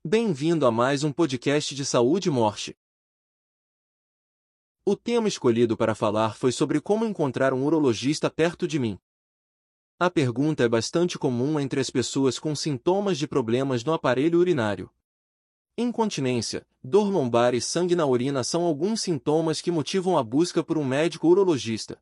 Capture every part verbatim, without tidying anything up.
Bem-vindo a mais um podcast de saúde e morte. O tema escolhido para falar foi sobre como encontrar um urologista perto de mim. A pergunta é bastante comum entre as pessoas com sintomas de problemas no aparelho urinário. Incontinência, dor lombar e sangue na urina são alguns sintomas que motivam a busca por um médico urologista.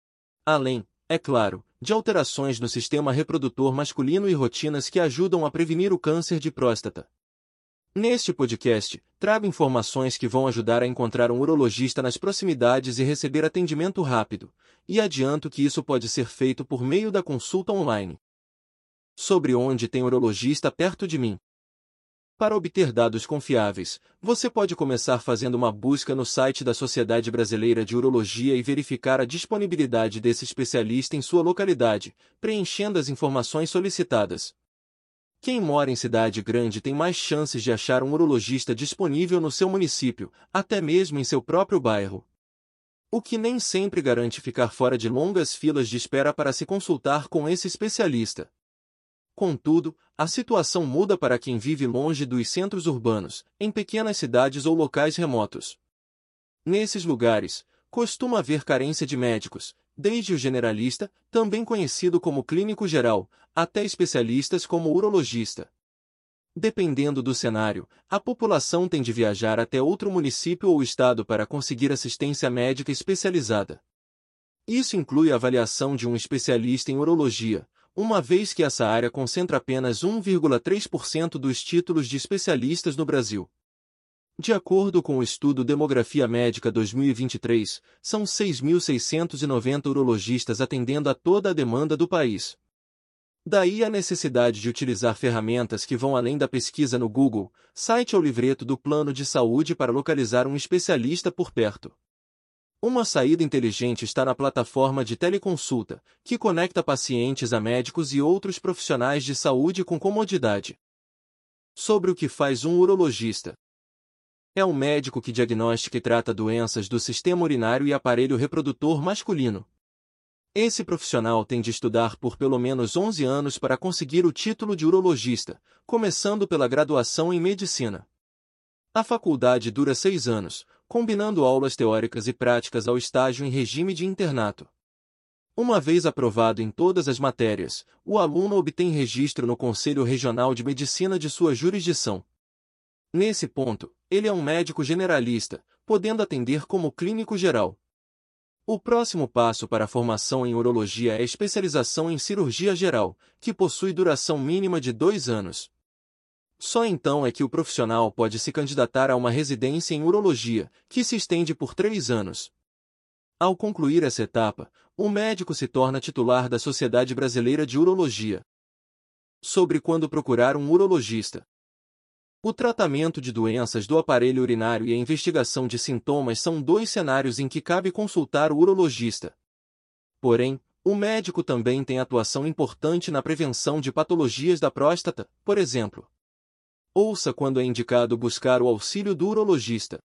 Além, é claro, de alterações no sistema reprodutor masculino e rotinas que ajudam a prevenir o câncer de próstata. Neste podcast, trago informações que vão ajudar a encontrar um urologista nas proximidades e receber atendimento rápido, e adianto que isso pode ser feito por meio da consulta online. Sobre onde tem urologista perto de mim. Para obter dados confiáveis, você pode começar fazendo uma busca no site da Sociedade Brasileira de Urologia e verificar a disponibilidade desse especialista em sua localidade, preenchendo as informações solicitadas. Quem mora em cidade grande tem mais chances de achar um urologista disponível no seu município, até mesmo em seu próprio bairro. O que nem sempre garante ficar fora de longas filas de espera para se consultar com esse especialista. Contudo, a situação muda para quem vive longe dos centros urbanos, em pequenas cidades ou locais remotos. Nesses lugares, costuma haver carência de médicos, desde o generalista, também conhecido como clínico geral, até especialistas como urologista. Dependendo do cenário, a população tem de viajar até outro município ou estado para conseguir assistência médica especializada. Isso inclui a avaliação de um especialista em urologia, uma vez que essa área concentra apenas um vírgula três por cento dos títulos de especialistas no Brasil. De acordo com o estudo Demografia Médica dois mil e vinte e três, são seis mil seiscentos e noventa urologistas atendendo a toda a demanda do país. Daí a necessidade de utilizar ferramentas que vão além da pesquisa no Google, site ou livreto do plano de saúde para localizar um especialista por perto. Uma saída inteligente está na plataforma de teleconsulta, que conecta pacientes a médicos e outros profissionais de saúde com comodidade. Sobre o que faz um urologista. É um médico que diagnostica e trata doenças do sistema urinário e aparelho reprodutor masculino. Esse profissional tem de estudar por pelo menos onze anos para conseguir o título de urologista, começando pela graduação em medicina. A faculdade dura seis anos, combinando aulas teóricas e práticas ao estágio em regime de internato. Uma vez aprovado em todas as matérias, o aluno obtém registro no Conselho Regional de Medicina de sua jurisdição. Nesse ponto, ele é um médico generalista, podendo atender como clínico geral. O próximo passo para a formação em urologia é a especialização em cirurgia geral, que possui duração mínima de dois anos. Só então é que o profissional pode se candidatar a uma residência em urologia, que se estende por três anos. Ao concluir essa etapa, o médico se torna titular da Sociedade Brasileira de Urologia. Sobre quando procurar um urologista. O tratamento de doenças do aparelho urinário e a investigação de sintomas são dois cenários em que cabe consultar o urologista. Porém, o médico também tem atuação importante na prevenção de patologias da próstata, por exemplo. Ouça quando é indicado buscar o auxílio do urologista.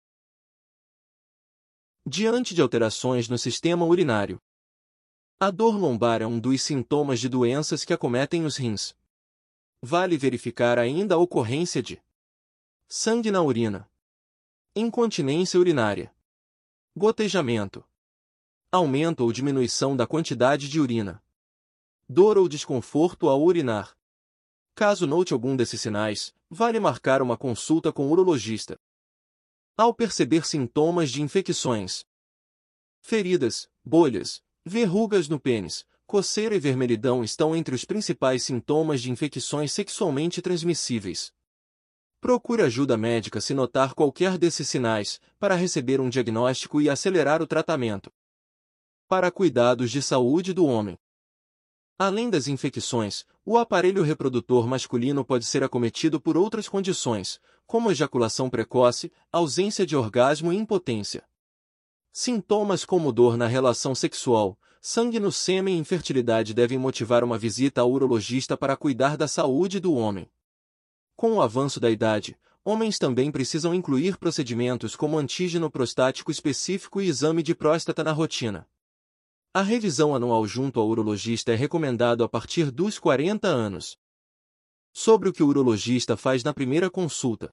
Diante de alterações no sistema urinário. A dor lombar é um dos sintomas de doenças que acometem os rins. Vale verificar ainda a ocorrência de sangue na urina, incontinência urinária, gotejamento, aumento ou diminuição da quantidade de urina, dor ou desconforto ao urinar. Caso note algum desses sinais, vale marcar uma consulta com o urologista. Ao perceber sintomas de infecções, feridas, bolhas, verrugas no pênis, coceira e vermelhidão estão entre os principais sintomas de infecções sexualmente transmissíveis. Procure ajuda médica se notar qualquer desses sinais, para receber um diagnóstico e acelerar o tratamento. Para cuidados de saúde do homem. Além das infecções, o aparelho reprodutor masculino pode ser acometido por outras condições, como ejaculação precoce, ausência de orgasmo e impotência. Sintomas como dor na relação sexual, sangue no sêmen e infertilidade devem motivar uma visita ao urologista para cuidar da saúde do homem. Com o avanço da idade, homens também precisam incluir procedimentos como antígeno prostático específico e exame de próstata na rotina. A revisão anual junto ao urologista é recomendado a partir dos quarenta anos. Sobre o que o urologista faz na primeira consulta.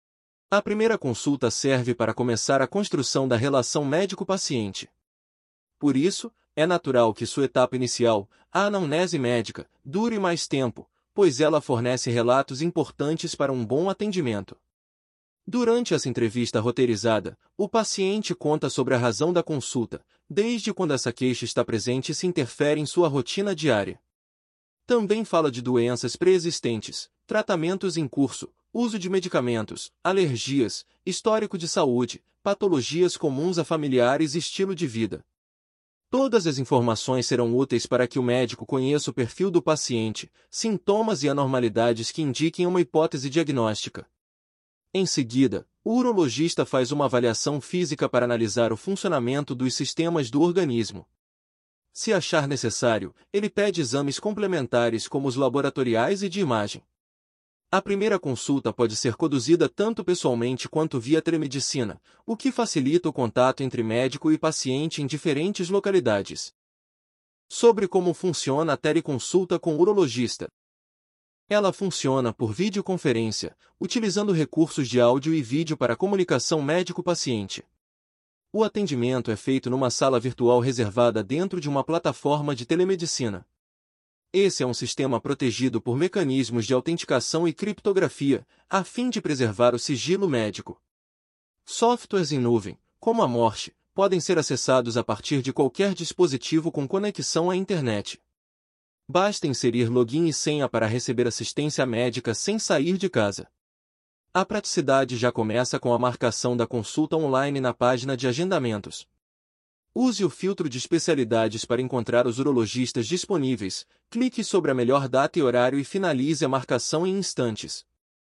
A primeira consulta serve para começar a construção da relação médico-paciente. Por isso, é natural que sua etapa inicial, a anamnese médica, dure mais tempo, pois ela fornece relatos importantes para um bom atendimento. Durante essa entrevista roteirizada, o paciente conta sobre a razão da consulta, desde quando essa queixa está presente e se interfere em sua rotina diária. Também fala de doenças pré-existentes, tratamentos em curso, uso de medicamentos, alergias, histórico de saúde, patologias comuns a familiares e estilo de vida. Todas as informações serão úteis para que o médico conheça o perfil do paciente, sintomas e anormalidades que indiquem uma hipótese diagnóstica. Em seguida, o urologista faz uma avaliação física para analisar o funcionamento dos sistemas do organismo. Se achar necessário, ele pede exames complementares como os laboratoriais e de imagem. A primeira consulta pode ser conduzida tanto pessoalmente quanto via telemedicina, o que facilita o contato entre médico e paciente em diferentes localidades. Sobre como funciona a teleconsulta com o urologista. Ela funciona por videoconferência, utilizando recursos de áudio e vídeo para comunicação médico-paciente. O atendimento é feito numa sala virtual reservada dentro de uma plataforma de telemedicina. Esse é um sistema protegido por mecanismos de autenticação e criptografia, a fim de preservar o sigilo médico. Softwares em nuvem, como a Morse, podem ser acessados a partir de qualquer dispositivo com conexão à internet. Basta inserir login e senha para receber assistência médica sem sair de casa. A praticidade já começa com a marcação da consulta online na página de agendamentos. Use o filtro de especialidades para encontrar os urologistas disponíveis, clique sobre a melhor data e horário e finalize a marcação em instantes.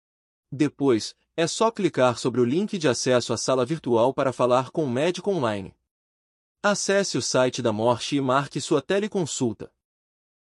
Depois, é só clicar sobre o link de acesso à sala virtual para falar com o médico online. Acesse o site da Morse e marque sua teleconsulta.